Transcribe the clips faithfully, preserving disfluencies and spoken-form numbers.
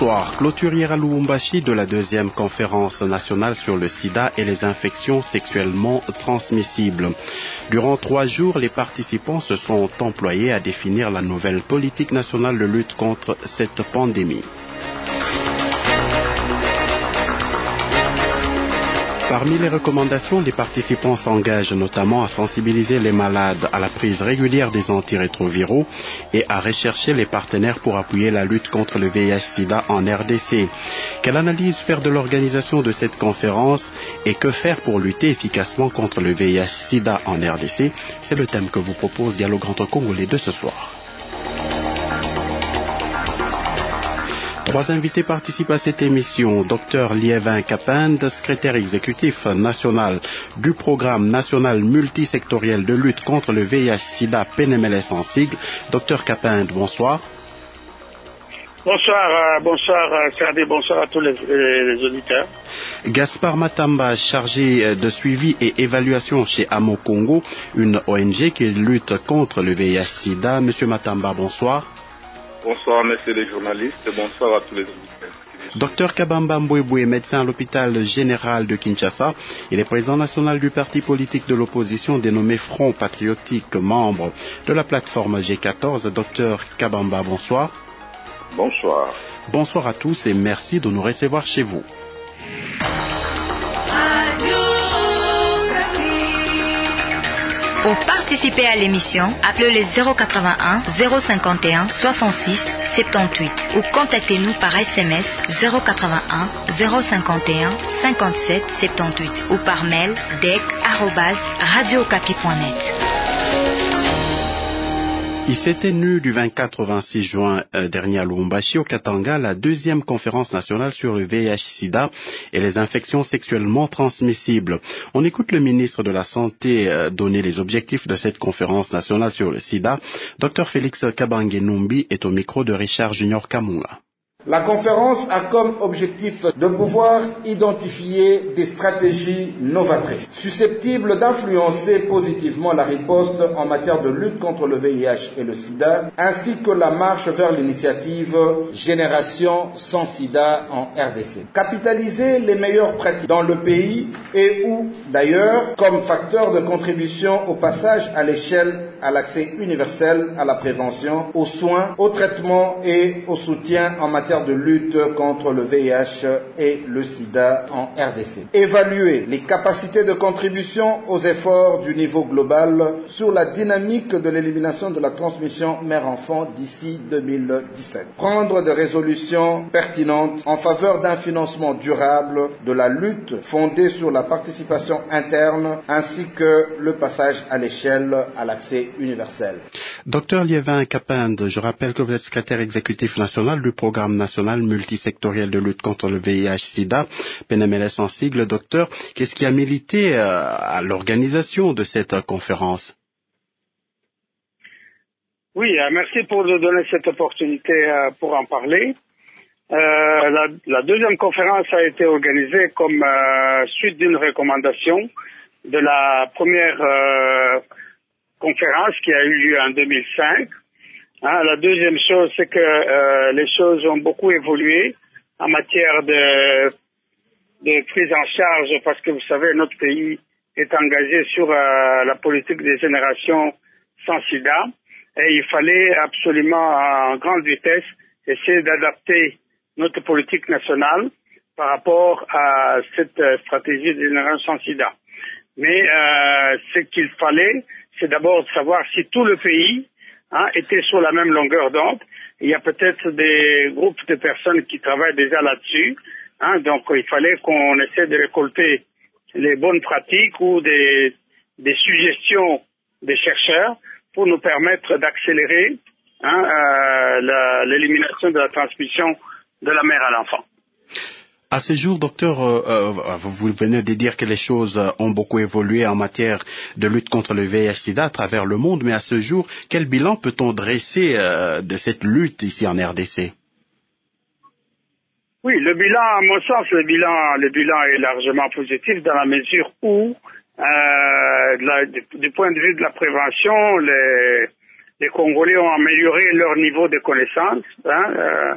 Bonsoir. Clôture hier à Lubumbashi de la deuxième conférence nationale sur le sida et les infections sexuellement transmissibles. Durant trois jours, les participants se sont employés à définir la nouvelle politique nationale de lutte contre cette pandémie. Parmi les recommandations, les participants s'engagent notamment à sensibiliser les malades à la prise régulière des antirétroviraux et à rechercher les partenaires pour appuyer la lutte contre le V I H-Sida en R D C. Quelle analyse faire de l'organisation de cette conférence et que faire pour lutter efficacement contre le V I H-Sida en R D C? C'est le thème que vous propose Dialogue entre Congolais de ce soir. Trois invités participent à cette émission. Docteur Liévin Kapinde, secrétaire exécutif national du programme national multisectoriel de lutte contre le V I H-Sida P N M L S en sigle. Docteur Kapinde, bonsoir. Bonsoir, euh, bonsoir Sardé, bonsoir à tous les, les, les auditeurs. Gaspard Matamba, chargé de suivi et évaluation chez Amo Congo, une O N G qui lutte contre le V I H-Sida. Monsieur Matamba, bonsoir. Bonsoir, messieurs les journalistes, et bonsoir à tous les auditeurs. Docteur Kabamba Mbouéboué, médecin à l'hôpital général de Kinshasa, il est président national du parti politique de l'opposition dénommé Front Patriotique, membre de la plateforme G quatorze. Docteur Kabamba, bonsoir. Bonsoir. Bonsoir à tous et merci de nous recevoir chez vous. Pour participer à l'émission, appelez le zéro quatre-vingt-un zéro cinquante et un soixante-six soixante-dix-huit ou contactez-nous par S M S zéro quatre-vingt-un zéro cinquante et un cinquante-sept soixante-dix-huit ou par mail d e c arobase radio okapi point net. Il s'est tenu du vingt-quatre au vingt-six juin dernier à Lubumbashi, au Katanga, la deuxième conférence nationale sur le V I H-Sida et les infections sexuellement transmissibles. On écoute le ministre de la Santé donner les objectifs de cette conférence nationale sur le sida. Docteur Félix Kabange Numbi est au micro de Richard Junior Kamunga. La conférence a comme objectif de pouvoir identifier des stratégies novatrices, susceptibles d'influencer positivement la riposte en matière de lutte contre le V I H et le sida, ainsi que la marche vers l'initiative Génération sans sida en R D C. Capitaliser les meilleures pratiques dans le pays et ou d'ailleurs comme facteur de contribution au passage à l'échelle à l'accès universel à la prévention, aux soins, au traitement et au soutien en matière de lutte contre le V I H et le sida en R D C. Évaluer les capacités de contribution aux efforts du niveau global sur la dynamique de l'élimination de la transmission mère-enfant d'ici deux mille dix-sept. Prendre des résolutions pertinentes en faveur d'un financement durable de la lutte fondée sur la participation interne ainsi que le passage à l'échelle à l'accès universel. Docteur Liévin Kapinde, je rappelle que vous êtes secrétaire exécutif national du programme national multisectoriel de lutte contre le V I H-Sida, P N M L S en sigle. Docteur, qu'est-ce qui a milité euh, à l'organisation de cette euh, conférence? Oui, euh, merci pour nous donner cette opportunité euh, pour en parler. Euh, la, la deuxième conférence a été organisée comme euh, suite d'une recommandation de la première euh, conférence qui a eu lieu en deux mille cinq. Hein, la deuxième chose, c'est que euh, les choses ont beaucoup évolué en matière de, de prise en charge, parce que vous savez, notre pays est engagé sur euh, la politique des générations sans sida, et il fallait absolument en grande vitesse essayer d'adapter notre politique nationale par rapport à cette stratégie des générations sans sida. Mais euh, ce qu'il fallait, c'est d'abord de savoir si tout le pays hein, était sur la même longueur d'onde. Il y a peut-être des groupes de personnes qui travaillent déjà là-dessus. Hein, donc il fallait qu'on essaie de récolter les bonnes pratiques ou des, des suggestions des chercheurs pour nous permettre d'accélérer hein, euh, la, l'élimination de la transmission de la mère à l'enfant. À ce jour, docteur, euh, euh, vous venez de dire que les choses ont beaucoup évolué en matière de lutte contre le V I H-Sida à travers le monde, mais à ce jour, quel bilan peut-on dresser euh, de cette lutte ici en R D C? Oui, le bilan, à mon sens, le bilan, le bilan est largement positif dans la mesure où, euh, la, du, du point de vue de la prévention, les, les Congolais ont amélioré leur niveau de connaissance hein, euh,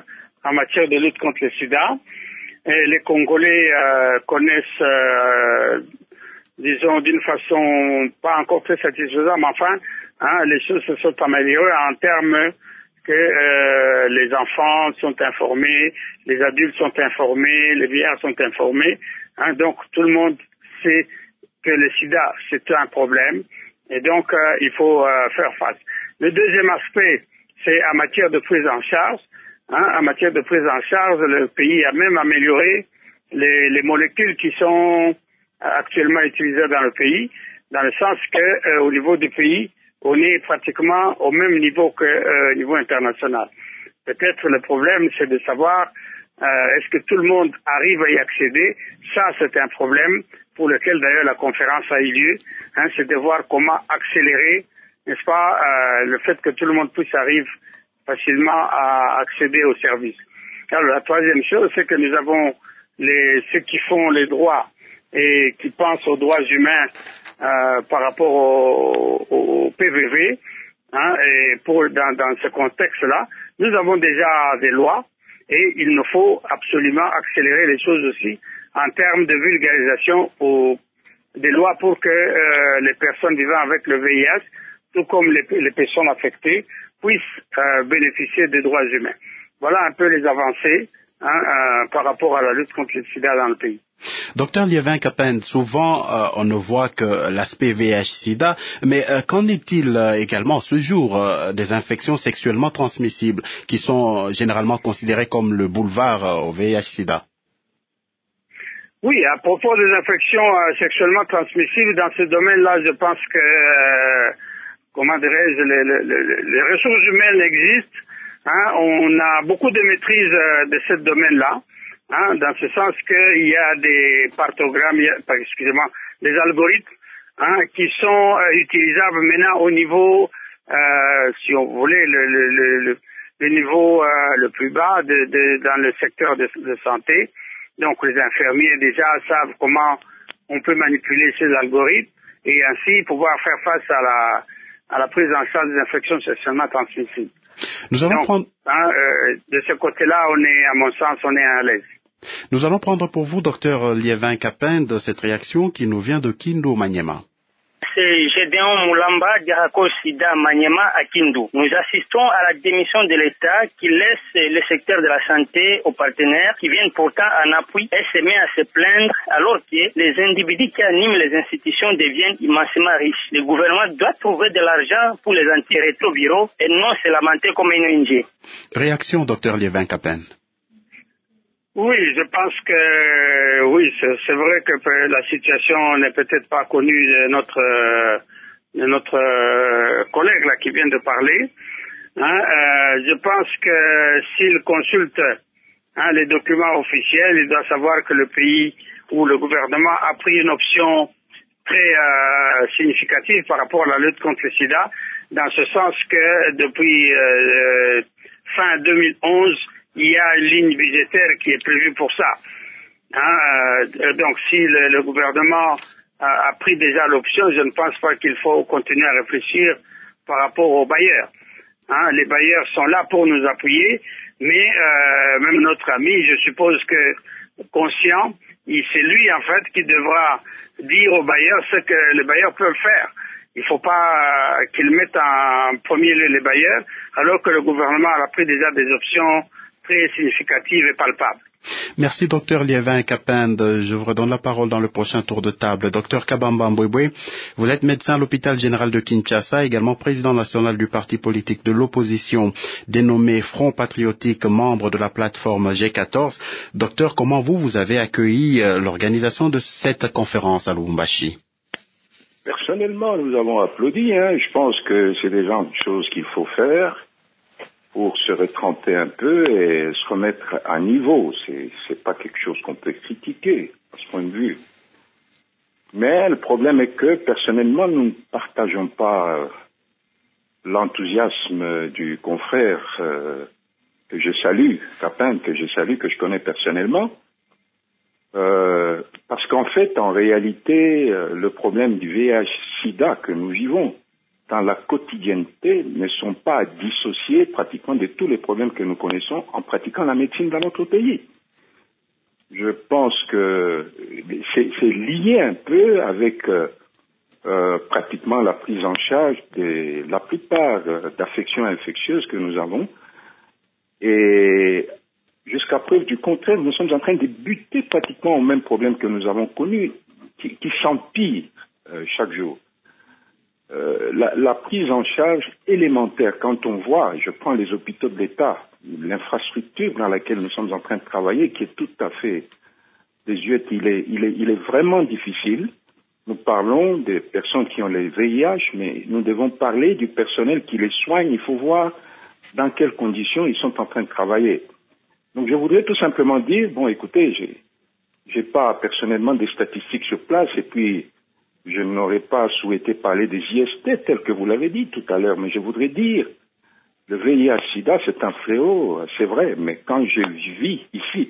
en matière de lutte contre le sida. Et les Congolais euh, connaissent, euh, disons, d'une façon pas encore très satisfaisante, mais enfin, hein, les choses se sont améliorées en termes que euh, les enfants sont informés, les adultes sont informés, les vieillards sont informés. Hein, donc tout le monde sait que le sida, c'est un problème. Et donc, euh, il faut euh, faire face. Le deuxième aspect, c'est en matière de prise en charge. Hein, en matière de prise en charge, le pays a même amélioré les, les molécules qui sont actuellement utilisées dans le pays, dans le sens que euh, au niveau du pays, on est pratiquement au même niveau que euh, niveau international. Peut-être le problème, c'est de savoir euh, est-ce que tout le monde arrive à y accéder. Ça, c'est un problème pour lequel d'ailleurs la conférence a eu lieu. Hein, c'est de voir comment accélérer, n'est-ce pas, euh, le fait que tout le monde puisse arriver facilement à accéder aux services. Alors la troisième chose, c'est que nous avons les, ceux qui font les droits et qui pensent aux droits humains euh, par rapport au, au, au P V V. Hein, et pour dans, dans ce contexte-là, nous avons déjà des lois et il nous faut absolument accélérer les choses aussi en termes de vulgarisation au, des lois pour que euh, les personnes vivant avec le V I H, tout comme les, les personnes affectées, puissent euh, bénéficier des droits humains. Voilà un peu les avancées hein, euh, par rapport à la lutte contre le sida dans le pays. Docteur Liévin Capin, souvent euh, on ne voit que l'aspect V I H-Sida, mais euh, qu'en est-il euh, également ce jour euh, des infections sexuellement transmissibles qui sont euh, généralement considérées comme le boulevard euh, au V I H-Sida? Oui, à propos des infections euh, sexuellement transmissibles, dans ce domaine-là, je pense que, euh, comment dirais-je, les, les, les ressources humaines existent. Hein, on a beaucoup de maîtrise euh, de ce domaine-là. Hein, dans ce sens qu'il y a des partogrammes, il y a, excusez-moi, des algorithmes hein, qui sont euh, utilisables maintenant au niveau, euh, si on voulait, le, le, le, le niveau euh, le plus bas de, de, dans le secteur de, de santé. Donc les infirmiers déjà savent comment on peut manipuler ces algorithmes et ainsi pouvoir faire face à la, à la prise en charge des infections sexuellement transmissibles. Nous allons Donc, prendre... hein, euh, de ce côté-là, on est, à mon sens, on est à l'aise. Nous allons prendre pour vous, docteur Liévin Capin, de cette réaction qui nous vient de Kindu Maniema. C'est Gédéon Moulamba, Diarako Sida Maniema à Kindu. Nous assistons à la démission de l'État qui laisse le secteur de la santé aux partenaires qui viennent pourtant en appui et se met à se plaindre alors que les individus qui animent les institutions deviennent immensément riches. Le gouvernement doit trouver de l'argent pour les antirétroviraux et non se lamenter comme une O N G. Réaction, docteur Liévin Capin. Oui, je pense que oui, c'est, c'est vrai que la situation n'est peut-être pas connue de notre de notre collègue là qui vient de parler. Hein, euh, je pense que s'il consulte hein, les documents officiels, il doit savoir que le pays ou le gouvernement a pris une option très euh, significative par rapport à la lutte contre le sida, dans ce sens que depuis euh, fin deux mille onze, il y a une ligne budgétaire qui est prévue pour ça. Hein, euh, donc si le, le gouvernement a, a pris déjà l'option, je ne pense pas qu'il faut continuer à réfléchir par rapport aux bailleurs. Hein, les bailleurs sont là pour nous appuyer, mais euh, même notre ami, je suppose que conscient, il, c'est lui en fait qui devra dire aux bailleurs ce que les bailleurs peuvent faire. Il ne faut pas euh, qu'ils mettent en premier lieu les bailleurs, alors que le gouvernement a pris déjà des options très significative et palpable. Merci, docteur Liévin Capin. Je vous redonne la parole dans le prochain tour de table. Docteur Kabamba Mbwebwe, vous êtes médecin à l'hôpital général de Kinshasa, également président national du parti politique de l'opposition, dénommé Front Patriotique, membre de la plateforme G quatorze. Docteur, comment vous, vous avez accueilli l'organisation de cette conférence à Lubumbashi? Personnellement, nous avons applaudi. Hein. Je pense que c'est des gens de choses qu'il faut faire pour se retremper un peu et se remettre à niveau. C'est, c'est pas quelque chose qu'on peut critiquer, à ce point de vue. Mais le problème est que, personnellement, nous ne partageons pas euh, l'enthousiasme du confrère euh, que je salue, Capin, que je salue, que je connais personnellement. Euh, parce qu'en fait, en réalité, euh, le problème du V I H-Sida que nous vivons dans la quotidienneté ne sont pas à dissocier pratiquement de tous les problèmes que nous connaissons en pratiquant la médecine dans notre pays. Je pense que c'est, c'est lié un peu avec euh, euh, pratiquement la prise en charge de la plupart euh, d'affections infectieuses que nous avons. Et jusqu'à preuve du contraire, nous sommes en train de buter pratiquement au même problème que nous avons connu, qui, qui s'empire euh, chaque jour. Euh, la, la prise en charge élémentaire, quand on voit, je prends les hôpitaux de l'État, l'infrastructure dans laquelle nous sommes en train de travailler, qui est tout à fait désuète, il est, il est, il est vraiment difficile. Nous parlons des personnes qui ont les V I H, mais nous devons parler du personnel qui les soigne. Il faut voir dans quelles conditions ils sont en train de travailler. Donc je voudrais tout simplement dire, bon écoutez, j'ai, j'ai pas personnellement des statistiques sur place et puis je n'aurais pas souhaité parler des I S T tel que vous l'avez dit tout à l'heure, mais je voudrais dire, le V I H-Sida c'est un fléau, c'est vrai, mais quand je vis ici,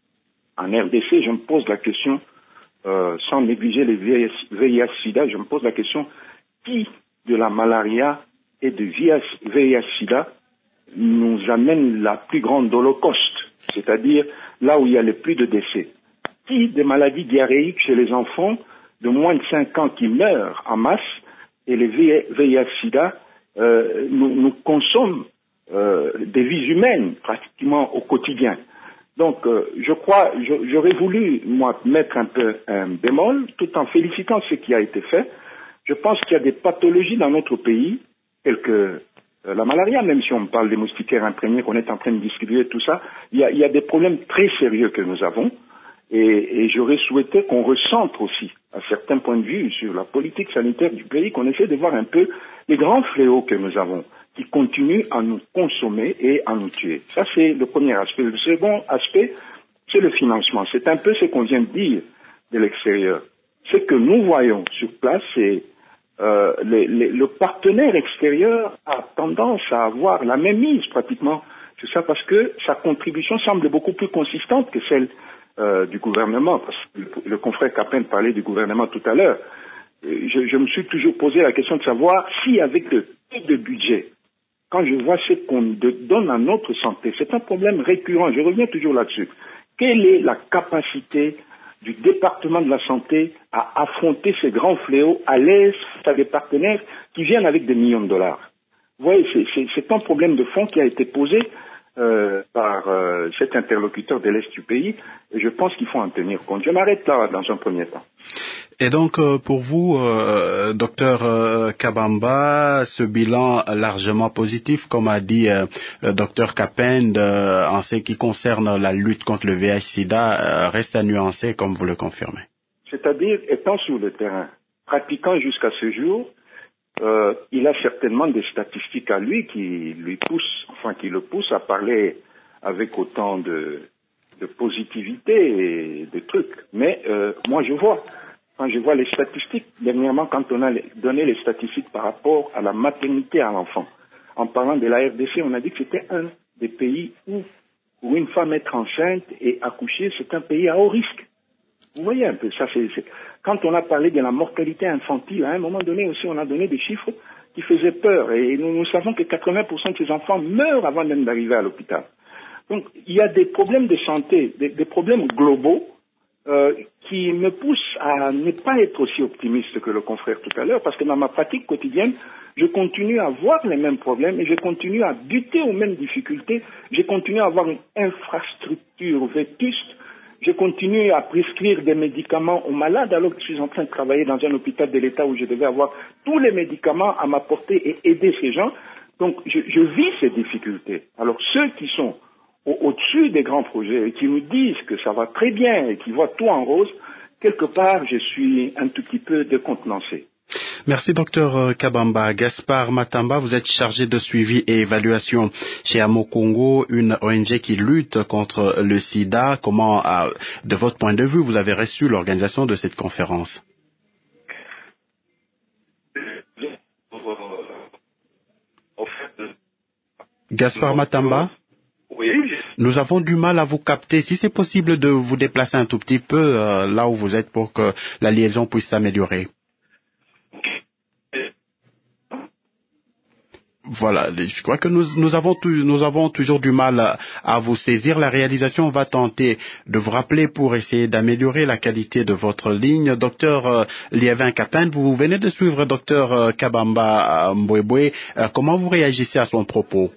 en R D C, je me pose la question, euh, sans négliger les V I H-Sida, je me pose la question, qui de la malaria et de V I H-Sida nous amène la plus grande holocauste, c'est-à-dire là où il y a le plus de décès? Qui des maladies diarrhéiques chez les enfants de moins de cinq ans qui meurent en masse et les V I H-Sida euh, nous, nous consomment euh, des vies humaines pratiquement au quotidien. Donc euh, je crois, je, j'aurais voulu moi mettre un peu un bémol tout en félicitant ce qui a été fait. Je pense qu'il y a des pathologies dans notre pays telles que euh, la malaria, même si on parle des moustiquaires imprégnés, qu'on est en train de distribuer tout ça, il y a, il y a des problèmes très sérieux que nous avons. Et, et j'aurais souhaité qu'on recentre aussi, à certains points de vue, sur la politique sanitaire du pays, qu'on essaie de voir un peu les grands fléaux que nous avons, qui continuent à nous consommer et à nous tuer. Ça, c'est le premier aspect. Le second aspect, c'est le financement. C'est un peu ce qu'on vient de dire de l'extérieur. Ce que nous voyons sur place, c'est euh, les, les, le partenaire extérieur a tendance à avoir la même mise pratiquement sur ça, parce que sa contribution semble beaucoup plus consistante que celle Euh, du gouvernement, parce que le, le confrère Capin parlait du gouvernement tout à l'heure. Je, je me suis toujours posé la question de savoir si avec le type de budget, quand je vois ce qu'on de, donne à notre santé, c'est un problème récurrent, je reviens toujours là-dessus. Quelle est la capacité du département de la santé à affronter ces grands fléaux à l'aise à des partenaires qui viennent avec des millions de dollars? Vous voyez, c'est, c'est, c'est un problème de fond qui a été posé Euh, par euh, cet interlocuteur de l'Est du pays, et je pense qu'il faut en tenir compte. Je m'arrête là dans un premier temps. Et donc, euh, pour vous, euh, docteur euh, Kabamba, ce bilan largement positif, comme a dit euh, le docteur Capend, euh, en ce qui concerne la lutte contre le V I H-Sida, euh, reste à nuancer, comme vous le confirmez. C'est-à-dire, étant sur le terrain, pratiquant jusqu'à ce jour, Euh, il a certainement des statistiques à lui qui lui poussent, enfin qui le poussent à parler avec autant de, de positivité et de trucs. Mais euh, moi je vois, quand je vois les statistiques, dernièrement quand on a donné les statistiques par rapport à la maternité à l'enfant, en parlant de la R D C, on a dit que c'était un des pays où, où une femme être enceinte et accoucher, c'est un pays à haut risque. Vous voyez un peu, ça c'est, c'est... Quand on a parlé de la mortalité infantile, à un moment donné aussi, on a donné des chiffres qui faisaient peur. Et nous, nous savons que quatre-vingts pour cent de ces enfants meurent avant même d'arriver à l'hôpital. Donc, il y a des problèmes de santé, des, des problèmes globaux euh, qui me poussent à ne pas être aussi optimiste que le confrère tout à l'heure, parce que dans ma pratique quotidienne, je continue à voir les mêmes problèmes et je continue à buter aux mêmes difficultés. Je continue à avoir une infrastructure vétuste. Je continue à prescrire des médicaments aux malades alors que je suis en train de travailler dans un hôpital de l'État où je devais avoir tous les médicaments à ma portée et aider ces gens. Donc, je, je vis ces difficultés. Alors, ceux qui sont au, au-dessus des grands projets et qui nous disent que ça va très bien et qui voient tout en rose, quelque part, je suis un tout petit peu décontenancé. Merci, docteur Kabamba. Gaspard Matamba, vous êtes chargé de suivi et évaluation chez Amo Congo, une O N G qui lutte contre le sida. Comment, de votre point de vue, vous avez reçu l'organisation de cette conférence? Gaspard Matamba? Oui. Nous avons du mal à vous capter. Si c'est possible de vous déplacer un tout petit peu euh, là où vous êtes pour que la liaison puisse s'améliorer. Voilà, je crois que nous, nous, avons, nous avons toujours du mal à, à vous saisir. La réalisation va tenter de vous rappeler pour essayer d'améliorer la qualité de votre ligne. Docteur euh, Liévin Kapend, vous venez de suivre Docteur euh, Kabamba Mbwebwe. Euh, comment vous réagissez à son propos?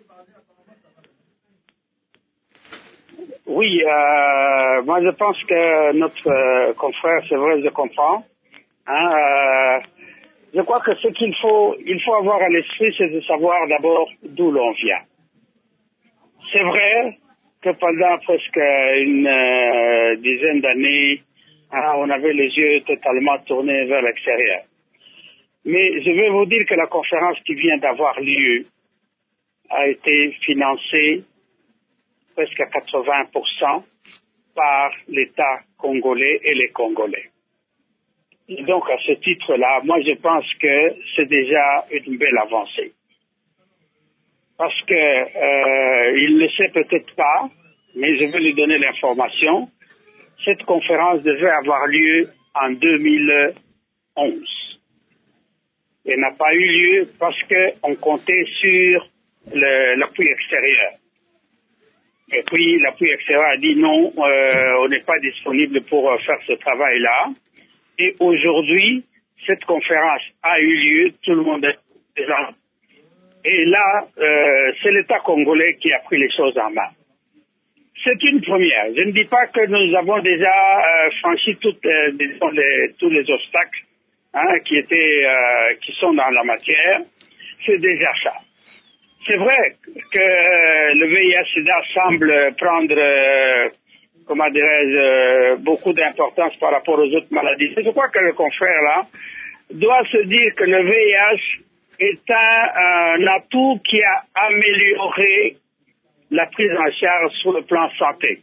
Oui, euh, moi je pense que notre euh, confrère, c'est vrai, je comprends. Hein, euh, je crois que ce qu'il faut, il faut avoir à l'esprit, c'est de savoir d'abord d'où l'on vient. C'est vrai que pendant presque une euh, dizaine d'années, hein, on avait les yeux totalement tournés vers l'extérieur. Mais je vais vous dire que la conférence qui vient d'avoir lieu a été financée presque à quatre-vingts pour cent par l'État congolais et les Congolais. Et donc, à ce titre-là, moi, je pense que c'est déjà une belle avancée. Parce que, euh, il ne sait peut-être pas, mais je vais lui donner l'information. Cette conférence devait avoir lieu en deux mille onze. Elle n'a pas eu lieu parce qu'on comptait sur le, l'appui extérieur. Et puis, l'appui extérieur a dit non, euh, on n'est pas disponible pour faire ce travail-là. Et aujourd'hui, cette conférence a eu lieu, tout le monde est présent. Et là, euh, c'est l'État congolais qui a pris les choses en main. C'est une première. Je ne dis pas que nous avons déjà euh, franchi toutes, euh, disons, les, tous les obstacles hein, qui étaient, euh, qui sont dans la matière. C'est déjà ça. C'est vrai que euh, le V I H-Sida semble prendre, euh, comment dirais-je, euh, beaucoup d'importance par rapport aux autres maladies. Je crois que le confrère là doit se dire que le V I H est un, un atout qui a amélioré la prise en charge sur le plan santé.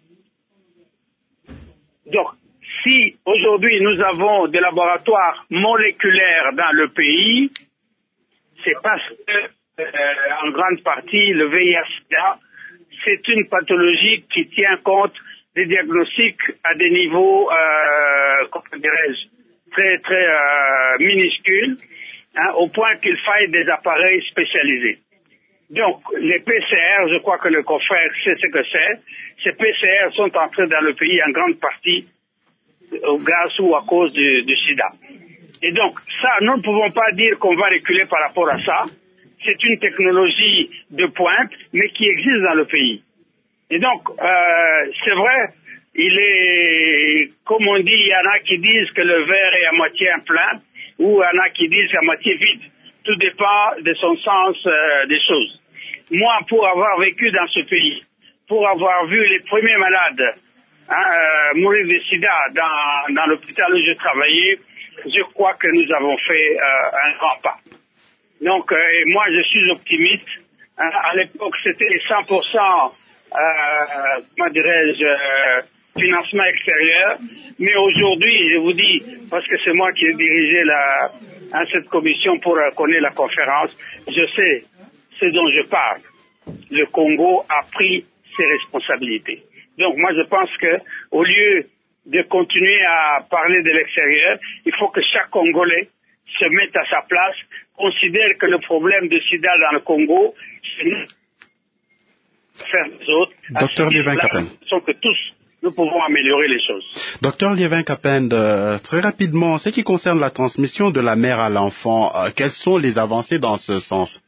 Donc, si aujourd'hui nous avons des laboratoires moléculaires dans le pays, c'est parce que, euh, en grande partie, le V I H-Sida, c'est une pathologie qui tient compte des diagnostics à des niveaux, euh, comment dirais-je, très, très euh, minuscules, hein, au point qu'il faille des appareils spécialisés. Donc, les P C R, je crois que le confrère sait ce que c'est. Ces P C R sont entrés dans le pays en grande partie grâce ou à cause du, du sida. Et donc, ça, nous ne pouvons pas dire qu'on va reculer par rapport à ça. C'est une technologie de pointe, mais qui existe dans le pays. Et donc, euh, c'est vrai, il est, comme on dit, il y en a qui disent que le verre est à moitié plein, ou il y en a qui disent à moitié vide. Tout dépend de son sens euh, des choses. Moi, pour avoir vécu dans ce pays, pour avoir vu les premiers malades hein, euh, mourir de sida dans, dans l'hôpital où je travaillais, je crois que nous avons fait euh, un grand pas. Donc, euh, et moi, je suis optimiste. Hein, à l'époque, c'était cent pour cent, euh, comment dirais-je, euh, financement extérieur. Mais aujourd'hui, je vous dis, parce que c'est moi qui ai dirigé la, hein, cette commission pour euh, connaître la conférence, je sais ce dont je parle. Le Congo a pris ses responsabilités. Donc, moi, je pense que au lieu de continuer à parler de l'extérieur, il faut que chaque Congolais se mette à sa place, considère que le problème de sida dans le Congo, c'est faire les autres, Docteur Liévin Kapend, que tous nous pouvons améliorer les choses. Docteur Liévin Kapend, euh, très rapidement, en ce qui concerne la transmission de la mère à l'enfant, euh, quelles sont les avancées dans ce sens?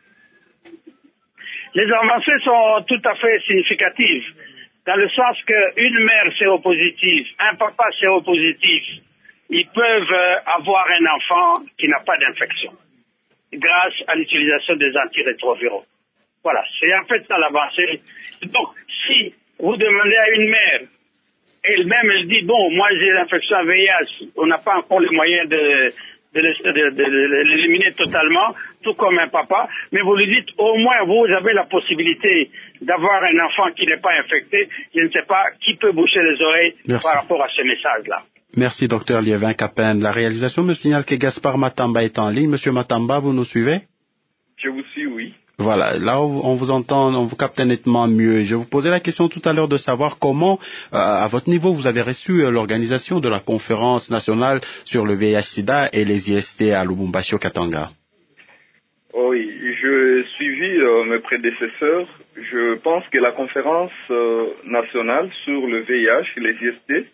Les avancées sont tout à fait significatives, dans le sens qu'une mère séropositive, un papa séropositif, ils peuvent avoir un enfant qui n'a pas d'infection, grâce à l'utilisation des antirétroviraux. Voilà, c'est en fait ça l'avancée. Donc, si vous demandez à une mère, elle-même, elle dit, bon, moi j'ai l'infection à V I H, on n'a pas encore les moyens de, de, de, de, de l'éliminer totalement, tout comme un papa, mais vous lui dites, au moins vous avez la possibilité d'avoir un enfant qui n'est pas infecté, je ne sais pas qui peut boucher les oreilles Merci. Par rapport à ce message-là. Merci, docteur Liévin Kapend. La réalisation me signale que Gaspard Matamba est en ligne. Monsieur Matamba, vous nous suivez? Je vous suis, oui. Voilà, là on vous entend, on vous capte nettement mieux. Je vous posais la question tout à l'heure de savoir comment, euh, à votre niveau, vous avez reçu euh, l'organisation de la conférence nationale sur le V I H-Sida et les I S T à Lubumbashi au Katanga. Oui, je je suivis euh, mes prédécesseurs. Je pense que la conférence euh, nationale sur le V I H, les I S T,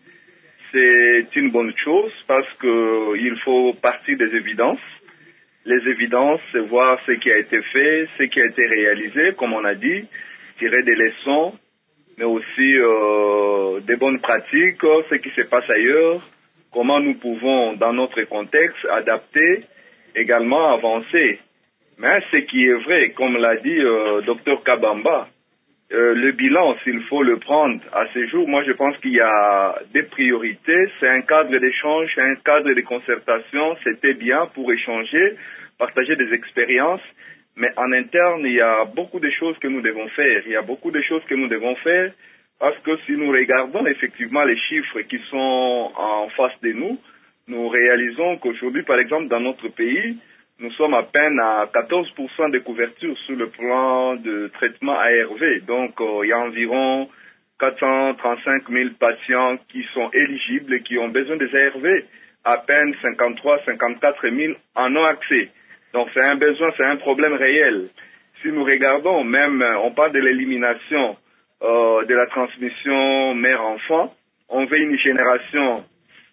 c'est une bonne chose parce que il faut partir des évidences. Les évidences, c'est voir ce qui a été fait, ce qui a été réalisé, comme on a dit, tirer des leçons, mais aussi euh, des bonnes pratiques, ce qui se passe ailleurs, comment nous pouvons, dans notre contexte, adapter, également avancer. Mais ce qui est vrai, comme l'a dit euh, docteur Kabamba, euh, le bilan, s'il faut le prendre à ce jour, moi je pense qu'il y a des priorités. C'est un cadre d'échange, un cadre de concertation. C'était bien pour échanger, partager des expériences. Mais en interne, il y a beaucoup de choses que nous devons faire. Il y a beaucoup de choses que nous devons faire parce que si nous regardons effectivement les chiffres qui sont en face de nous, nous réalisons qu'aujourd'hui, par exemple, dans notre pays, nous sommes à peine à quatorze pour cent de couverture sur le plan de traitement A R V. Donc, euh, il y a environ quatre cent trente-cinq mille patients qui sont éligibles et qui ont besoin des A R V. À peine cinquante-trois à cinquante-quatre mille en ont accès. Donc, c'est un besoin, c'est un problème réel. Si nous regardons, même, on parle de l'élimination euh, de la transmission mère-enfant. On veut une génération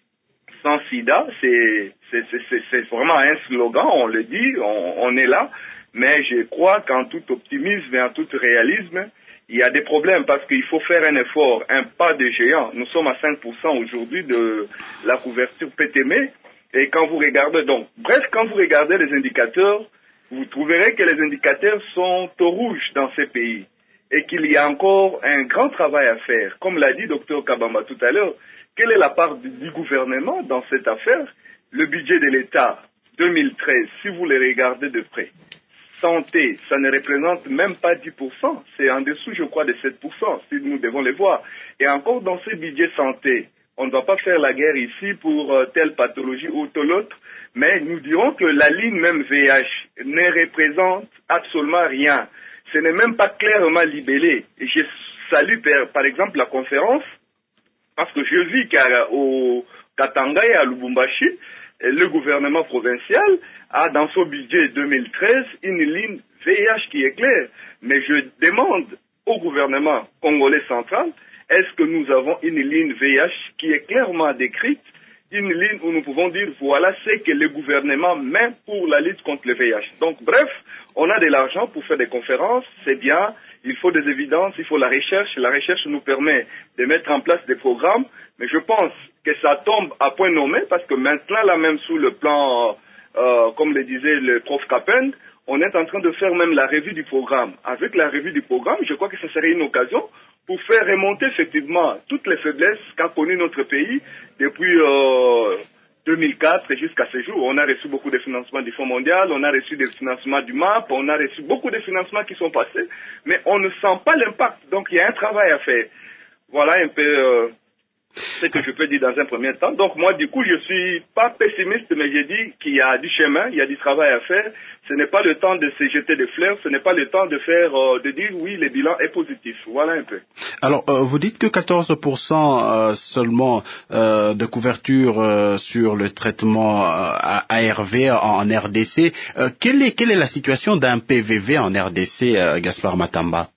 sans sida, c'est, c'est, c'est, c'est vraiment un slogan, on le dit, on, on est là, mais je crois qu'en tout optimisme et en tout réalisme, il y a des problèmes parce qu'il faut faire un effort, un pas de géant. Nous sommes à cinq pour cent aujourd'hui de la couverture P T M E, et quand vous regardez, donc, bref, quand vous regardez les indicateurs, vous trouverez que les indicateurs sont au rouge dans ces pays, et qu'il y a encore un grand travail à faire. Comme l'a dit docteur Kabamba tout à l'heure, quelle est la part du, du gouvernement dans cette affaire? Le budget de l'État deux mille treize, si vous le regardez de près, santé, ça ne représente même pas dix pour cent. C'est en dessous, je crois, de sept pour cent, si nous devons le voir. Et encore dans ce budget santé, on ne va pas faire la guerre ici pour euh, telle pathologie ou telle autre, mais nous dirons que la ligne même V I H ne représente absolument rien. Ce n'est même pas clairement libellé. Et je salue, par, par exemple, la conférence, parce que je vis qu'au Katanga et à Lubumbashi, le gouvernement provincial a dans son budget deux mille treize une ligne V I H qui est claire. Mais je demande au gouvernement congolais central, est-ce que nous avons une ligne V I H qui est clairement décrite, une ligne où nous pouvons dire voilà ce que le gouvernement met pour la lutte contre le V I H. Donc bref, on a de l'argent pour faire des conférences, c'est bien, il faut des évidences, il faut la recherche. La recherche nous permet de mettre en place des programmes, mais je pense que ça tombe à point nommé parce que maintenant, là même sous le plan, euh, comme le disait le prof Capen, on est en train de faire même la revue du programme. Avec la revue du programme, je crois que ce serait une occasion pour faire remonter effectivement toutes les faiblesses qu'a connues notre pays depuis euh, deux mille quatre jusqu'à ce jour. On a reçu beaucoup de financements du Fonds mondial, on a reçu des financements du M A P, on a reçu beaucoup de financements qui sont passés, mais on ne sent pas l'impact. Donc il y a un travail à faire. Voilà un peu euh, ce que je peux dire dans un premier temps. Donc moi, du coup, je suis pas pessimiste, mais j'ai dit qu'il y a du chemin, il y a du travail à faire. Ce n'est pas le temps de se jeter des fleurs, ce n'est pas le temps de faire, euh, de dire oui, le bilan est positif. Voilà un peu. Alors, euh, vous dites que quatorze pour cent euh, seulement euh, de couverture euh, sur le traitement euh, A R V en R D C. Euh, quelle est, quelle est la situation d'un P V V en R D C, euh, Gaspard Matamba?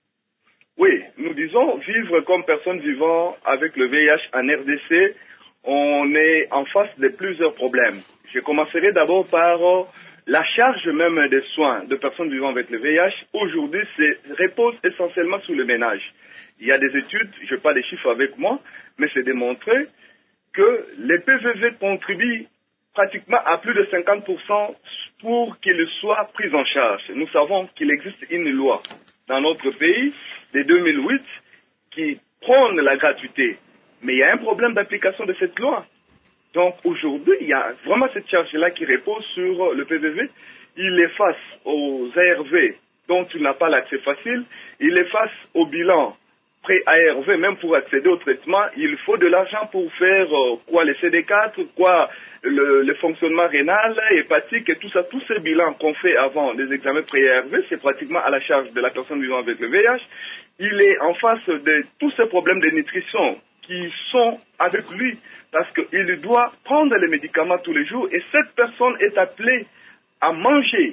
Oui, nous disons vivre comme personne vivant avec le V I H en R D C, on est en face de plusieurs problèmes. Je commencerai d'abord par euh, la charge même des soins de personnes vivant avec le V I H. Aujourd'hui, c'est repose essentiellement sur le ménage. Il y a des études, je n'ai pas les chiffres avec moi, mais c'est démontré que les P V V contribuent pratiquement à plus de cinquante pour cent pour qu'ils soient pris en charge. Nous savons qu'il existe une loi dans notre pays de deux mille huit qui prône la gratuité. Mais il y a un problème d'application de cette loi. Donc aujourd'hui, il y a vraiment cette charge-là qui repose sur le P V V. Il est face aux A R V dont il n'a pas l'accès facile. Il est face au bilan pré-A R V, même pour accéder au traitement, il faut de l'argent pour faire euh, quoi les C D quatre, quoi le, le fonctionnement rénal, hépatique et tout ça. Tous ces bilans qu'on fait avant les examens pré-A R V, c'est pratiquement à la charge de la personne vivant avec le V I H. Il est en face de tous ces problèmes de nutrition qui sont avec lui parce qu'il doit prendre les médicaments tous les jours et cette personne est appelée à manger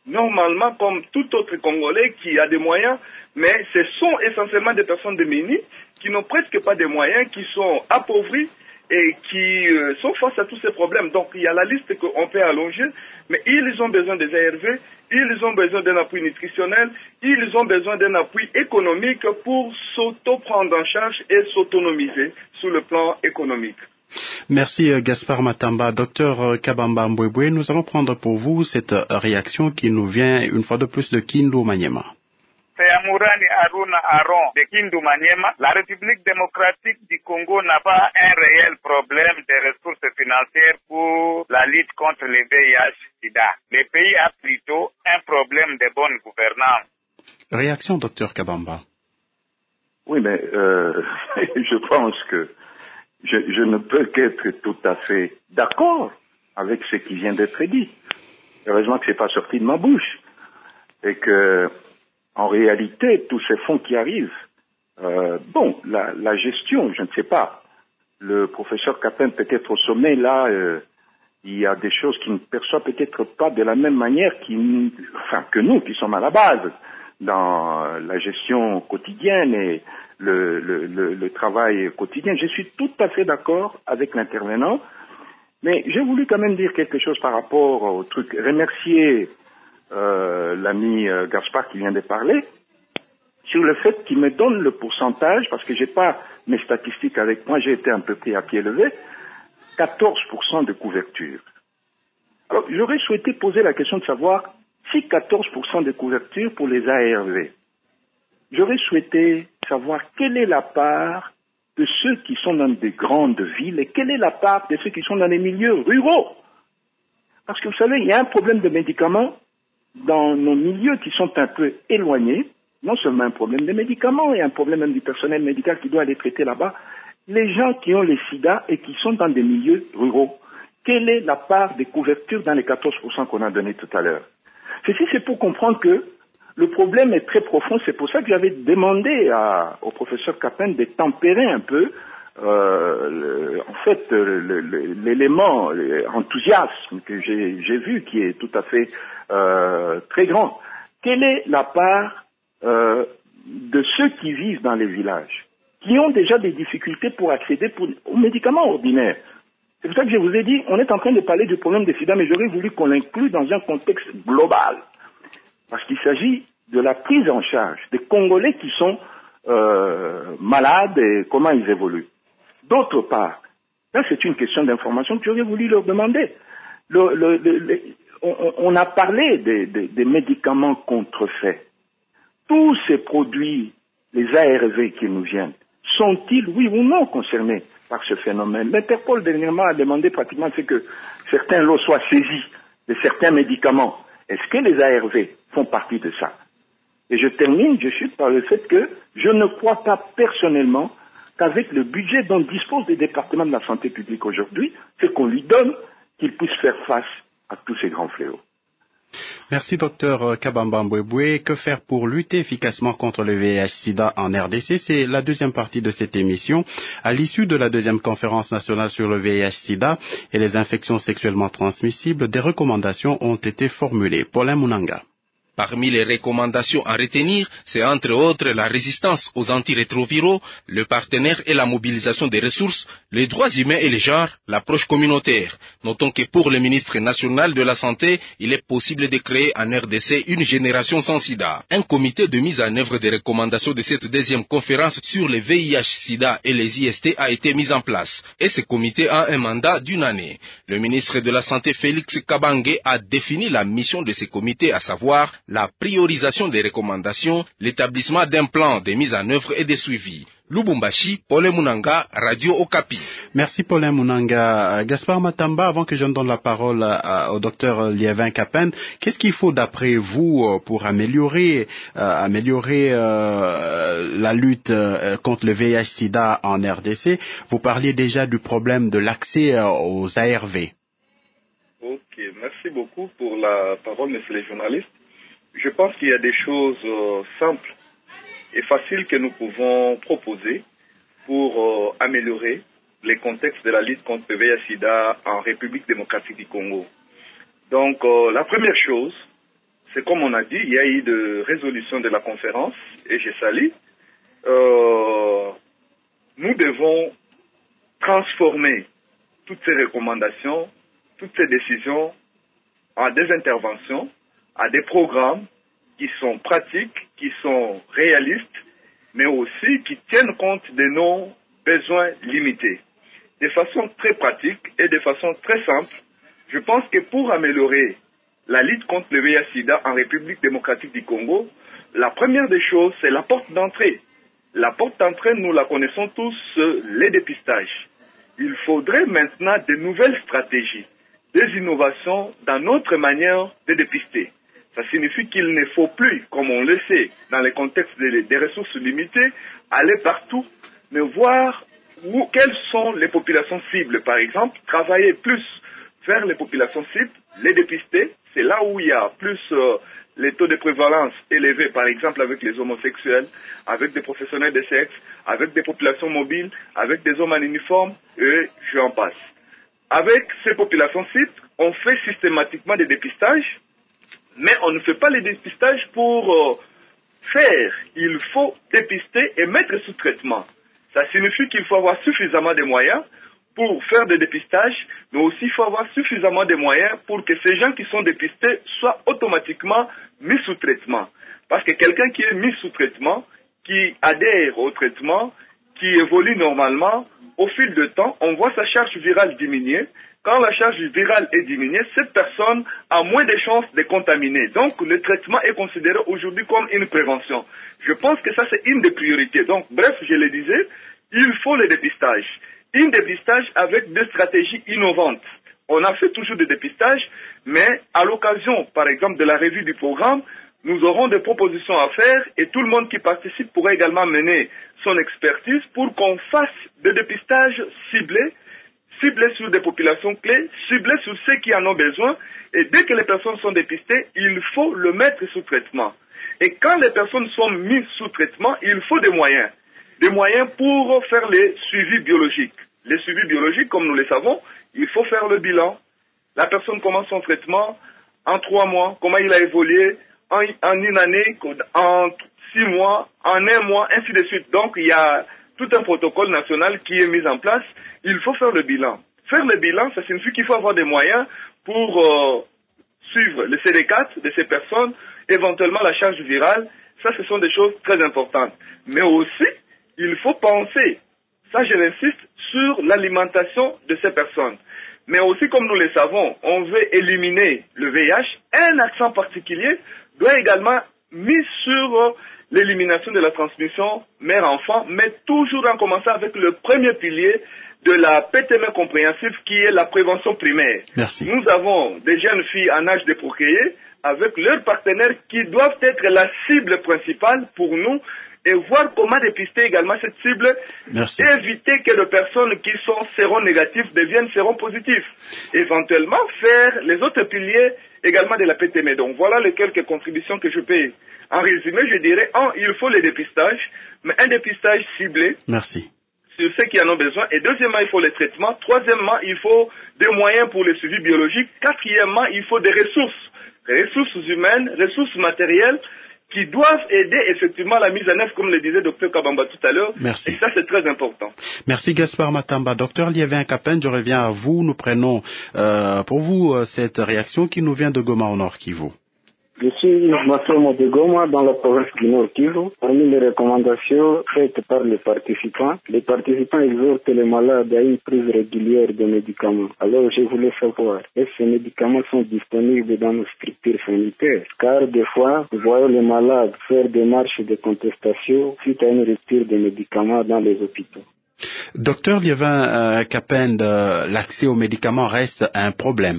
normalement comme tout autre Congolais qui a des moyens, mais ce sont essentiellement des personnes démunies qui n'ont presque pas de moyens, qui sont appauvries et qui euh, sont face à tous ces problèmes. Donc il y a la liste qu'on peut allonger, mais ils ont besoin des A R V, ils ont besoin d'un appui nutritionnel, ils ont besoin d'un appui économique pour s'auto-prendre en charge et s'autonomiser sur le plan économique. Merci Gaspard Matamba. Docteur Kabamba Mbwebwe, nous allons prendre pour vous cette réaction qui nous vient une fois de plus de Kindu Maniema. C'est Amourani Aruna Aron de Kindu Maniema. La République démocratique du Congo n'a pas un réel problème de ressources financières pour la lutte contre le V I H sida. Le pays a plutôt un problème de bonne gouvernance. Réaction, docteur Kabamba. Oui, mais euh, je pense que Je, je ne peux qu'être tout à fait d'accord avec ce qui vient d'être dit. Heureusement que c'est pas sorti de ma bouche. Et que, en réalité, tous ces fonds qui arrivent, euh, bon, la, la gestion, je ne sais pas. Le professeur Capin peut-être au sommet, là, euh, il y a des choses qu'il ne perçoit peut-être pas de la même manière qu'il, enfin, que nous qui sommes à la base, dans la gestion quotidienne et Le, le, le, le travail quotidien. Je suis tout à fait d'accord avec l'intervenant, mais j'ai voulu quand même dire quelque chose par rapport au truc, remercier euh, l'ami euh, Gaspard qui vient de parler, sur le fait qu'il me donne le pourcentage, parce que j'ai pas mes statistiques avec moi, j'ai été un peu pris à pied levé, quatorze pour cent de couverture. Alors, j'aurais souhaité poser la question de savoir si quatorze pour cent de couverture pour les A R V. J'aurais souhaité savoir quelle est la part de ceux qui sont dans des grandes villes et quelle est la part de ceux qui sont dans les milieux ruraux. Parce que vous savez, il y a un problème de médicaments dans nos milieux qui sont un peu éloignés. Non seulement un problème de médicaments, il y a un problème même du personnel médical qui doit aller traiter là-bas. Les gens qui ont les sida et qui sont dans des milieux ruraux. Quelle est la part des couvertures dans les quatorze pour cent qu'on a donné tout à l'heure? Ceci, c'est pour comprendre que le problème est très profond. C'est pour ça que j'avais demandé à, au professeur Capin de tempérer un peu, euh, le, en fait, le, le, l'élément enthousiasme que j'ai, j'ai vu, qui est tout à fait euh, très grand. Quelle est la part euh, de ceux qui vivent dans les villages, qui ont déjà des difficultés pour accéder pour, aux médicaments ordinaires? C'est pour ça que je vous ai dit, on est en train de parler du problème des sida, mais j'aurais voulu qu'on l'inclue dans un contexte global. Parce qu'il s'agit de la prise en charge des Congolais qui sont euh, malades et comment ils évoluent. D'autre part, là c'est une question d'information que j'aurais voulu leur demander. Le, le, le, le, on, on a parlé des, des, des médicaments contrefaits. Tous ces produits, les A R V qui nous viennent, sont-ils, oui ou non, concernés par ce phénomène? L'Interpol dernièrement a demandé pratiquement ce que certains lots soient saisis de certains médicaments. Est-ce que les A R V font partie de ça? Et je termine, je chute par le fait que je ne crois pas personnellement qu'avec le budget dont disposent les départements de la santé publique aujourd'hui, c'est qu'on lui donne qu'il puisse faire face à tous ces grands fléaux. Merci docteur Kabamba Mbwebwe. Que faire pour lutter efficacement contre le V I H sida en R D C? C'est la deuxième partie de cette émission. À l'issue de la deuxième conférence nationale sur le V I H sida et les infections sexuellement transmissibles, des recommandations ont été formulées. Paulin Munanga. Parmi les recommandations à retenir, c'est entre autres la résistance aux antirétroviraux, le partenaire et la mobilisation des ressources, les droits humains et les genres, l'approche communautaire. Notons que pour le ministre national de la Santé, il est possible de créer en R D C une génération sans sida. Un comité de mise en œuvre des recommandations de cette deuxième conférence sur le V I H sida et les I S T a été mis en place. Et ce comité a un mandat d'une année. Le ministre de la Santé Félix Kabange a défini la mission de ce comité, à savoir la priorisation des recommandations, l'établissement d'un plan de mise en œuvre et de suivi. Lubumbashi, Paulin Munanga, Radio Okapi. Merci Paulin Munanga. Gaspard Matamba, avant que je ne donne la parole à, au docteur Liévin Capin, qu'est-ce qu'il faut d'après vous pour améliorer, euh, améliorer euh, la lutte euh, contre le V I H sida en R D C? Vous parliez déjà du problème de l'accès euh, aux A R V. Ok, merci beaucoup pour la parole, messieurs les journalistes. Je pense qu'il y a des choses euh, simples et faciles que nous pouvons proposer pour euh, améliorer les contextes de la lutte contre le V I H sida en République démocratique du Congo. Donc, euh, la première chose, c'est comme on a dit, il y a eu de résolution de la conférence, et je salue. Euh, nous devons transformer toutes ces recommandations, toutes ces décisions en des interventions, à des programmes qui sont pratiques, qui sont réalistes, mais aussi qui tiennent compte de nos besoins limités. De façon très pratique et de façon très simple, je pense que pour améliorer la lutte contre le V I H sida en République démocratique du Congo, la première des choses, c'est la porte d'entrée. La porte d'entrée, nous la connaissons tous, les dépistages. Il faudrait maintenant de nouvelles stratégies, des innovations dans notre manière de dépister. Ça signifie qu'il ne faut plus, comme on le sait, dans le contexte des, des ressources limitées, aller partout, mais voir où, quelles sont les populations cibles, par exemple, travailler plus vers les populations cibles, les dépister. C'est là où il y a plus euh, les taux de prévalence élevés, par exemple, avec les homosexuels, avec des professionnels de sexe, avec des populations mobiles, avec des hommes en uniforme, et j'en passe. Avec ces populations cibles, on fait systématiquement des dépistages, mais on ne fait pas les dépistages pour euh, faire. Il faut dépister et mettre sous traitement. Ça signifie qu'il faut avoir suffisamment de moyens pour faire des dépistages, mais aussi il faut avoir suffisamment de moyens pour que ces gens qui sont dépistés soient automatiquement mis sous traitement. Parce que quelqu'un qui est mis sous traitement, qui adhère au traitement, qui évolue normalement, au fil du temps, on voit sa charge virale diminuer. Quand la charge virale est diminuée, cette personne a moins de chances de contaminer. Donc, le traitement est considéré aujourd'hui comme une prévention. Je pense que ça, c'est une des priorités. Donc, bref, je le disais, il faut le dépistage. Un dépistage avec des stratégies innovantes. On a fait toujours des dépistages, mais à l'occasion, par exemple, de la revue du programme, nous aurons des propositions à faire et tout le monde qui participe pourrait également mener son expertise pour qu'on fasse des dépistages ciblés, ciblés sur des populations clés, ciblés sur ceux qui en ont besoin. Et dès que les personnes sont dépistées, il faut le mettre sous traitement. Et quand les personnes sont mises sous traitement, il faut des moyens. Des moyens pour faire les suivis biologiques. Les suivis biologiques, comme nous le savons, il faut faire le bilan. La personne commence son traitement en trois mois, comment il a évolué, en, en une année, en six mois, en un mois, ainsi de suite. Donc, il y a tout un protocole national qui est mis en place. Il faut faire le bilan. Faire le bilan, ça signifie qu'il faut avoir des moyens pour euh, suivre le C D quatre de ces personnes, éventuellement la charge virale. Ça, ce sont des choses très importantes. Mais aussi, il faut penser, ça je l'insiste, sur l'alimentation de ces personnes. Mais aussi, comme nous le savons, on veut éliminer le V I H. Un accent particulier doit également mis sur l'élimination de la transmission mère-enfant, mais toujours en commençant avec le premier pilier de la P T M compréhensive qui est la prévention primaire. Merci. Nous avons des jeunes filles en âge de procréer avec leurs partenaires qui doivent être la cible principale pour nous et voir comment dépister également cette cible. Merci. Et éviter que les personnes qui sont séronégatifs deviennent séropositifs. Éventuellement faire les autres piliers également de la P T M. Donc voilà les quelques contributions que je peux. En résumé, je dirais, un, il faut le dépistage, mais un dépistage ciblé. Merci. Sur ceux qui en ont besoin. Et deuxièmement, il faut les traitements. Troisièmement, il faut des moyens pour le suivi biologique. Quatrièmement, il faut des ressources. Ressources humaines, ressources matérielles qui doivent aider effectivement la mise en œuvre, comme le disait docteur Kabamba tout à l'heure. Merci. Et ça, c'est très important. Merci Gaspard Matamba. Docteur Liévin Capen, je reviens à vous. Nous prenons euh, pour vous euh, cette réaction qui nous vient de Goma au Nord Kivu. Je suis Massomo de Goma dans la province du Nord Kivu. Parmi les recommandations faites par les participants, les participants exhortent les malades à une prise régulière de médicaments. Alors je voulais savoir, est-ce que ces médicaments sont disponibles dans nos structures sanitaires? Car des fois, nous voyons les malades faire des marches de contestation suite à une rupture de médicaments dans les hôpitaux. Docteur Liévin euh, Capen, euh, l'accès aux médicaments reste un problème.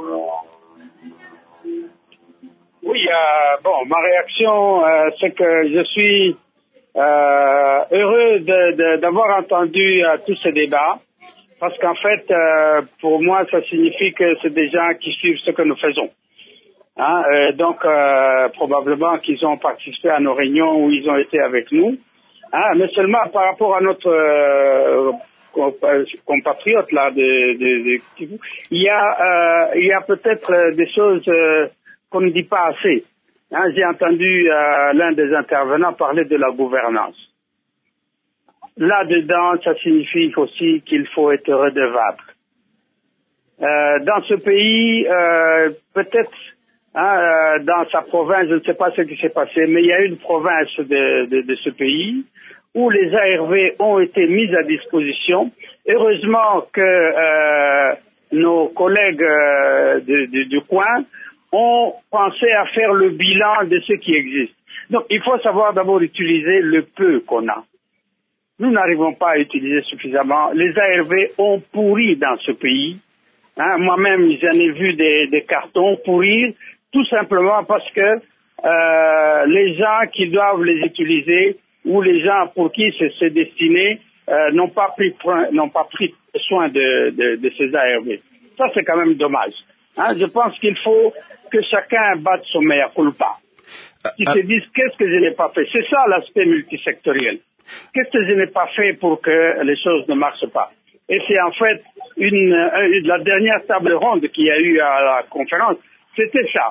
Oui, euh, bon, ma réaction, euh, c'est que je suis euh, heureux de, de, d'avoir entendu euh, tous ces débats, parce qu'en fait, euh, pour moi, ça signifie que c'est des gens qui suivent ce que nous faisons. Hein, euh, donc, euh, probablement qu'ils ont participé à nos réunions où ils ont été avec nous, hein, mais seulement par rapport à notre euh, compatriote là, de, de, de, il y a, euh, il y a peut-être des choses euh, qu'on ne dit pas assez. Hein, j'ai entendu euh, l'un des intervenants parler de la gouvernance. Là-dedans, ça signifie aussi qu'il faut être redevable. Euh, dans ce pays, euh, peut-être hein, euh, dans sa province, je ne sais pas ce qui s'est passé, mais il y a une province de, de, de ce pays où les A R V ont été mis à disposition. Heureusement que euh, nos collègues euh, de, de, du coin ont pensé à faire le bilan de ce qui existe. Donc, il faut savoir d'abord utiliser le peu qu'on a. Nous n'arrivons pas à utiliser suffisamment. Les A R V ont pourri dans ce pays. Hein, moi-même, j'en ai vu des, des cartons pourrir, tout simplement parce que euh, les gens qui doivent les utiliser ou les gens pour qui c'est destiné euh, n'ont pas pris n'ont pas pris soin de, de, de ces A R V. Ça, c'est quand même dommage. Hein, je pense qu'il faut que chacun batte son meilleur culpa. Qu'ils se disent qu'est-ce que je n'ai pas fait. C'est ça l'aspect multisectoriel. Qu'est-ce que je n'ai pas fait pour que les choses ne marchent pas. Et c'est en fait une, une la dernière table ronde qu'il y a eu à la conférence, c'était ça.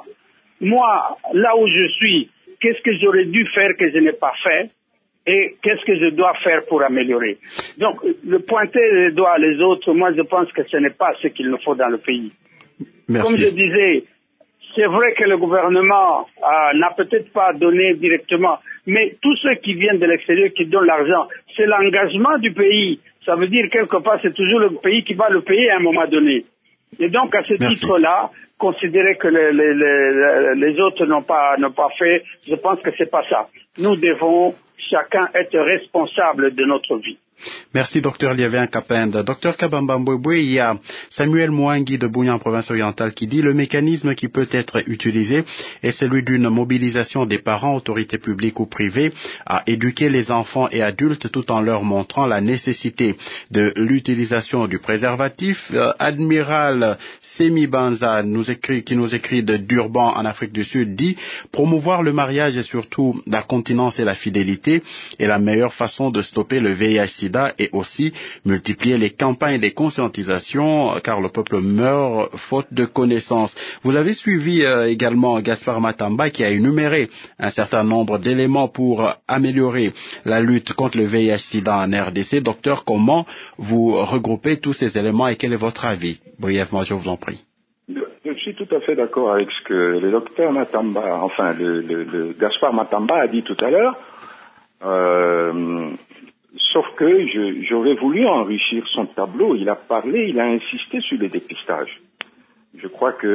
Moi, là où je suis, qu'est-ce que j'aurais dû faire que je n'ai pas fait et qu'est-ce que je dois faire pour améliorer. Donc, le pointer les doigts les autres, moi je pense que ce n'est pas ce qu'il nous faut dans le pays. Merci. Comme je disais, c'est vrai que le gouvernement euh, n'a peut-être pas donné directement, mais tous ceux qui viennent de l'extérieur, qui donnent l'argent, c'est l'engagement du pays. Ça veut dire quelque part, c'est toujours le pays qui va le payer à un moment donné. Et donc, à ce Merci. titre-là, considérer que les, les, les, les autres n'ont pas, n'ont pas fait, je pense que c'est pas ça. Nous devons chacun être responsable de notre vie. Merci, docteur Liévin Kapenda. Docteur Kabamba Mbouéboué, il y a Samuel Mouangui de Bounia en province orientale qui dit le mécanisme qui peut être utilisé est celui d'une mobilisation des parents, autorités publiques ou privées, à éduquer les enfants et adultes tout en leur montrant la nécessité de l'utilisation du préservatif. Euh, Admiral Semi Banza nous écrit, qui nous écrit de Durban en Afrique du Sud dit promouvoir le mariage et surtout la continence et la fidélité est la meilleure façon de stopper le V I H sida et aussi multiplier les campagnes de conscientisation car le peuple meurt faute de connaissances. Vous avez suivi euh, également Gaspard Matamba qui a énuméré un certain nombre d'éléments pour améliorer la lutte contre le V I H sida en R D C. Docteur, comment vous regroupez tous ces éléments et quel est votre avis? Brièvement, je vous en prie. Je suis tout à fait d'accord avec ce que le docteur Matamba, enfin le, le, le Gaspard Matamba a dit tout à l'heure. Euh, Sauf que je, j'aurais voulu enrichir son tableau. Il a parlé, il a insisté sur les dépistages. Je crois que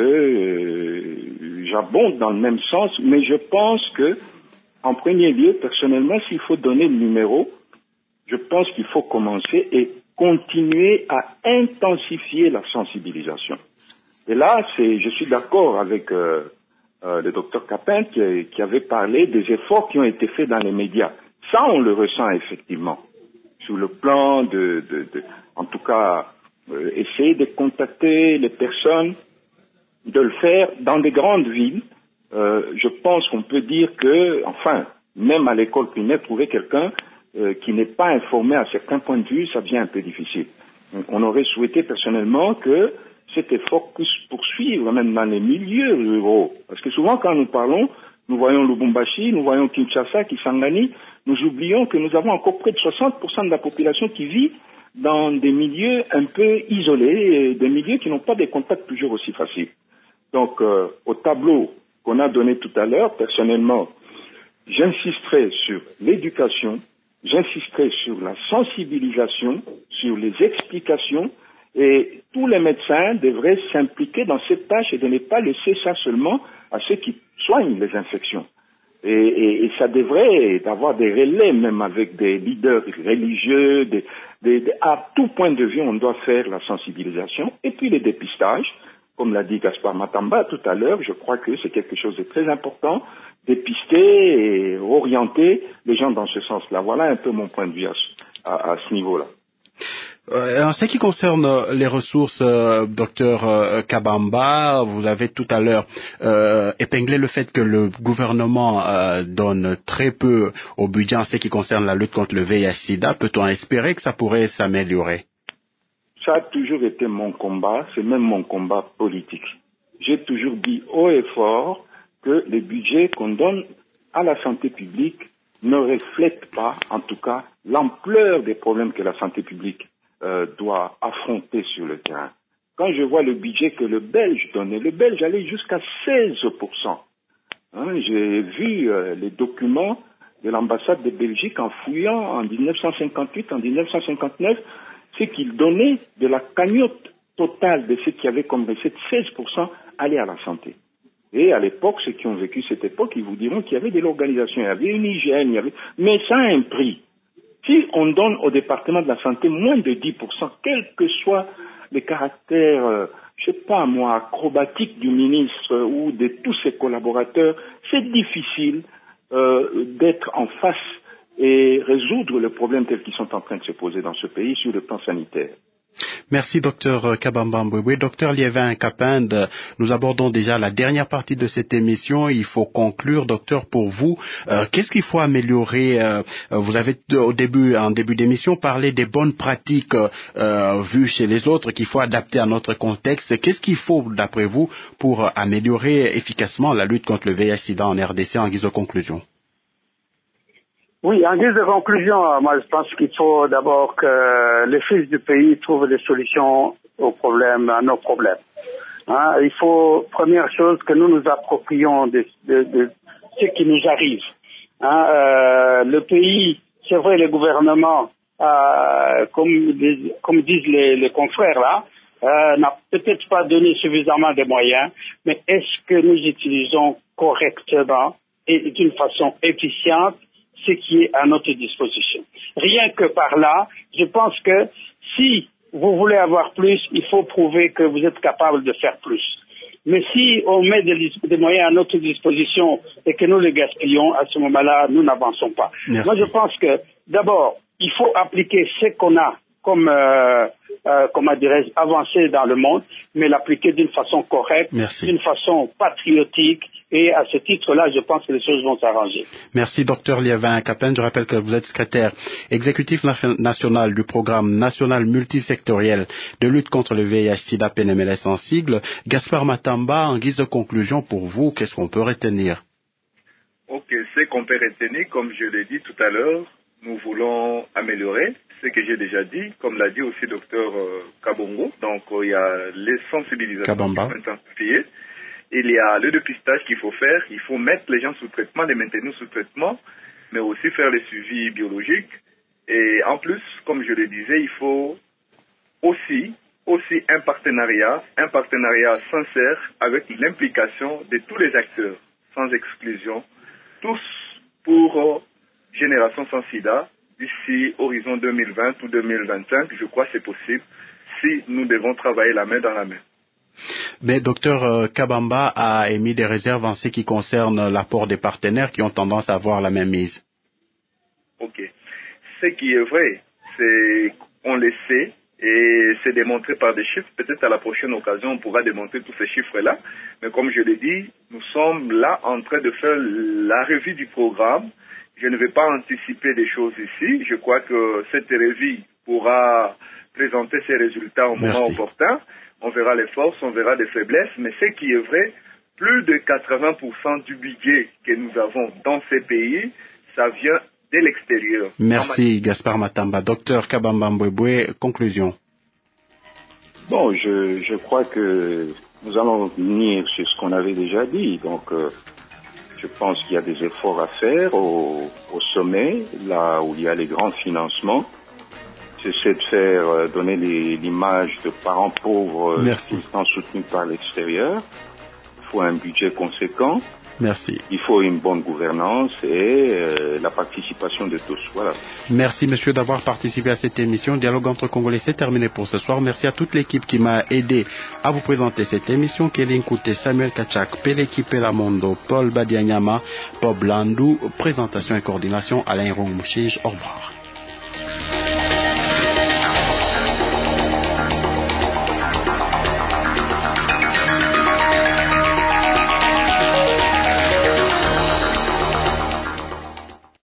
euh, j'abonde dans le même sens, mais je pense que, en premier lieu, personnellement, s'il faut donner le numéro, je pense qu'il faut commencer et continuer à intensifier la sensibilisation. Et là, c'est, je suis d'accord avec euh, euh, le docteur Capin qui, qui avait parlé des efforts qui ont été faits dans les médias. Ça, on le ressent effectivement. Sur le plan de, de, de en tout cas, euh, essayer de contacter les personnes, de le faire dans des grandes villes. Euh, je pense qu'on peut dire que, enfin, même à l'école primaire, trouver quelqu'un euh, qui n'est pas informé à certains points de vue, ça devient un peu difficile. Donc, on aurait souhaité personnellement que cet effort puisse poursuivre même dans les milieux ruraux. Parce que souvent, quand nous parlons, nous voyons Lubumbashi, nous voyons Kinshasa, Kisangani, nous oublions que nous avons encore près de soixante pour cent de la population qui vit dans des milieux un peu isolés, et des milieux qui n'ont pas des contacts toujours aussi faciles. Donc, euh, au tableau qu'on a donné tout à l'heure, personnellement, j'insisterai sur l'éducation, j'insisterai sur la sensibilisation, sur les explications, et tous les médecins devraient s'impliquer dans cette tâche et de ne pas laisser ça seulement à ceux qui soignent les infections. Et, et, et ça devrait avoir des relais, même avec des leaders religieux, des, des, des, à tout point de vue, on doit faire la sensibilisation. Et puis les dépistages, comme l'a dit Gaspard Matamba tout à l'heure, je crois que c'est quelque chose de très important, dépister et orienter les gens dans ce sens-là. Voilà un peu mon point de vue à, à, à ce niveau-là. Euh, en ce qui concerne les ressources, euh, docteur euh, Kabamba, vous avez tout à l'heure euh, épinglé le fait que le gouvernement euh, donne très peu au budget en ce qui concerne la lutte contre le V I H sida. Peut-on espérer que ça pourrait s'améliorer? Ça a toujours été mon combat, c'est même mon combat politique. J'ai toujours dit haut et fort que les budgets qu'on donne à la santé publique ne reflètent pas, en tout cas, l'ampleur des problèmes que la santé publique euh, doit affronter sur le terrain. Quand je vois le budget que le Belge donnait, le Belge allait jusqu'à seize pour cent. Hein, j'ai vu euh, les documents de l'ambassade de Belgique en fouillant en dix-neuf cent cinquante-huit, en dix-neuf cent cinquante-neuf, c'est qu'ils donnaient de la cagnotte totale de ce qu'il y avait comme recette, seize pour cent allait à la santé. Et à l'époque, ceux qui ont vécu cette époque, ils vous diront qu'il y avait de l'organisation, il y avait une hygiène, il y avait... mais ça a un prix. Si on donne au département de la santé moins de dix pour cent, quel que soit le caractère, euh, je sais pas moi, acrobatique du ministre euh, ou de tous ses collaborateurs, c'est difficile euh, d'être en face et résoudre les problèmes tels qu'ils sont en train de se poser dans ce pays sur le plan sanitaire. Merci, docteur Kabamba Mbwebwe. Docteur Liévin Kapinde, nous abordons déjà la dernière partie de cette émission. Il faut conclure, docteur, pour vous. Euh, qu'est-ce qu'il faut améliorer? euh, Vous avez au début, en début d'émission, parlé des bonnes pratiques euh, vues chez les autres qu'il faut adapter à notre contexte. Qu'est-ce qu'il faut, d'après vous, pour améliorer efficacement la lutte contre le V I H-Sida en R D C en guise de conclusion? Oui, en guise de conclusion, moi je pense qu'il faut d'abord que les fils du pays trouvent des solutions aux problèmes, à nos problèmes. Hein, il faut, première chose, que nous nous approprions de, de, de ce qui nous arrive. Hein, euh, le pays, c'est vrai, le gouvernement, euh, comme, comme disent les, les confrères là, euh, n'a peut-être pas donné suffisamment de moyens, mais est-ce que nous utilisons correctement et d'une façon efficiente ce qui est à notre disposition? Rien que par là, je pense que si vous voulez avoir plus, il faut prouver que vous êtes capable de faire plus. Mais si on met des, des moyens à notre disposition et que nous les gaspillons, à ce moment-là, nous n'avançons pas. Merci. Moi, je pense que, d'abord, il faut appliquer ce qu'on a comme, euh, euh, comment dirais-je, avancé dans le monde, mais l'appliquer d'une façon correcte, Merci. D'une façon patriotique, et à ce titre-là, je pense que les choses vont s'arranger. Merci, docteur Liévin Kapinde. Je rappelle que vous êtes secrétaire exécutif national du programme national multisectoriel de lutte contre le V I H-Sida P N M L S en sigle. Gaspard Matamba, en guise de conclusion pour vous, qu'est-ce qu'on peut retenir? Ok, ce qu'on peut retenir, comme je l'ai dit tout à l'heure, nous voulons améliorer ce que j'ai déjà dit, comme l'a dit aussi docteur euh, Kabongo. Donc, euh, il y a les sensibilisations Kabamba. qui sont intensifiées. Il y a le dépistage qu'il faut faire. Il faut mettre les gens sous traitement, les maintenir sous traitement, mais aussi faire les suivis biologiques. Et en plus, comme je le disais, il faut aussi, aussi un partenariat, un partenariat sincère avec l'implication de tous les acteurs, sans exclusion, tous pour euh, Génération sans sida, d'ici horizon deux mille vingt ou deux mille vingt-cinq, je crois que c'est possible si nous devons travailler la main dans la main. Mais docteur Kabamba a émis des réserves en ce qui concerne l'apport des partenaires qui ont tendance à avoir la même mise. Ok. Ce qui est vrai, c'est qu'on le sait et c'est démontré par des chiffres. Peut-être à la prochaine occasion, on pourra démontrer tous ces chiffres-là. Mais comme je l'ai dit, nous sommes là en train de faire la revue du programme. Je ne vais pas anticiper des choses ici. Je crois que cette revue pourra présenter ses résultats au moment Merci. opportun. On verra les forces, on verra les faiblesses. Mais ce qui est vrai, plus de quatre-vingts pour cent du budget que nous avons dans ces pays, ça vient de l'extérieur. Merci Gaspard Matamba. Docteur Kabamba Mbwebwe, conclusion. Bon, je, je crois que nous allons venir sur ce qu'on avait déjà dit. Donc, euh, je pense qu'il y a des efforts à faire au, au sommet, là où il y a les grands financements. C'est de faire euh, donner l'image de parents pauvres euh, tout le temps soutenus par l'extérieur. Il faut un budget conséquent. Merci. Il faut une bonne gouvernance et euh, la participation de tous. Voilà. Merci monsieur d'avoir participé à cette émission. Dialogue entre Congolais, c'est terminé pour ce soir. Merci à toute l'équipe qui m'a aidé à vous présenter cette émission. Kéline Kouté, Samuel Kachak, Peleki Pelamondo, Paul Badianyama, Bob Landou, présentation et coordination Alain Rongmouchige. Au revoir.